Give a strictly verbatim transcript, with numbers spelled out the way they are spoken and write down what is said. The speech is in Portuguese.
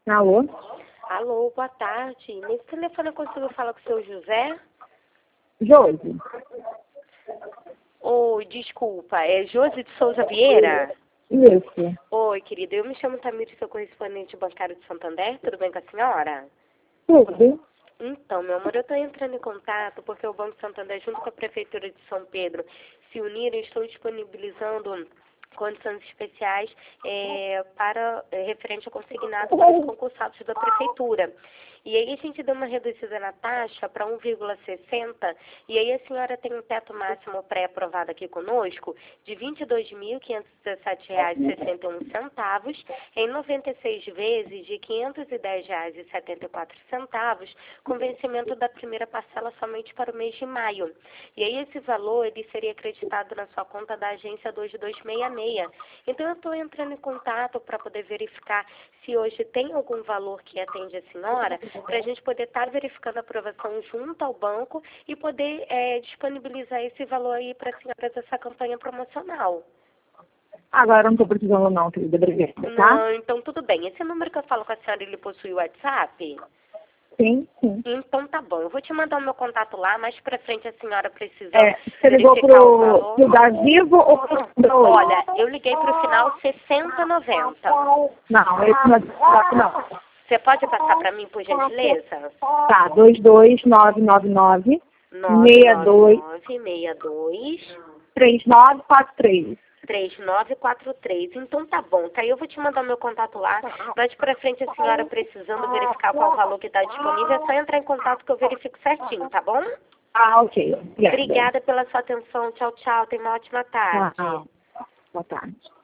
Alô? Alô, boa tarde. Nesse telefone eu consigo falar com o seu José? Josi. Oi, desculpa, é Josi de Souza Vieira? Isso. Oi, querida, eu me chamo Tamires, sou correspondente bancário de Santander, tudo bem com a senhora? Tudo. Então, meu amor, eu estou entrando em contato porque o Banco Santander, junto com a Prefeitura de São Pedro, se uniram e estão disponibilizando condições especiais é, para é, referente ao consignado para os concursados da Prefeitura. E aí a gente deu uma reduzida na taxa para um vírgula sessenta e aí a senhora tem um teto máximo pré-aprovado aqui conosco de vinte e dois mil quinhentos e dezessete reais e sessenta e um centavos em noventa e seis vezes de quinhentos e dez reais e setenta e quatro centavos com vencimento da primeira parcela somente para o mês de maio. E aí esse valor ele seria acreditado na sua conta da agência dois dois seis seis. Então eu estou entrando em contato para poder verificar se hoje tem algum valor que atende a senhora, para a gente poder estar tá verificando a aprovação junto ao banco e poder é, disponibilizar esse valor aí para a senhora dessa campanha promocional. Agora não estou precisando não, querida. Obrigada, tá? Não, então tudo bem. Esse número que eu falo com a senhora, ele possui o WhatsApp? Sim, sim. Então tá bom, eu vou te mandar o meu contato lá, mais pra frente a senhora precisando É, você ligou verificar o pro, valor. pro da Vivo ou pro Olha, eu liguei pro final sessenta noventa. Não, esse não é do não. Você pode passar pra mim, por gentileza? Tá, dois dois nove nove nove seis dois seis dois três nove quatro três. três nove quatro três. Então tá bom, tá? Eu vou te mandar meu contato lá. Mais pra frente a senhora precisando verificar qual o valor que tá disponível, é só entrar em contato que eu verifico certinho, tá bom? Ah, ok. Obrigada. Obrigada pela sua atenção. Tchau, tchau. Tenha uma ótima tarde. Tchau. Boa tarde.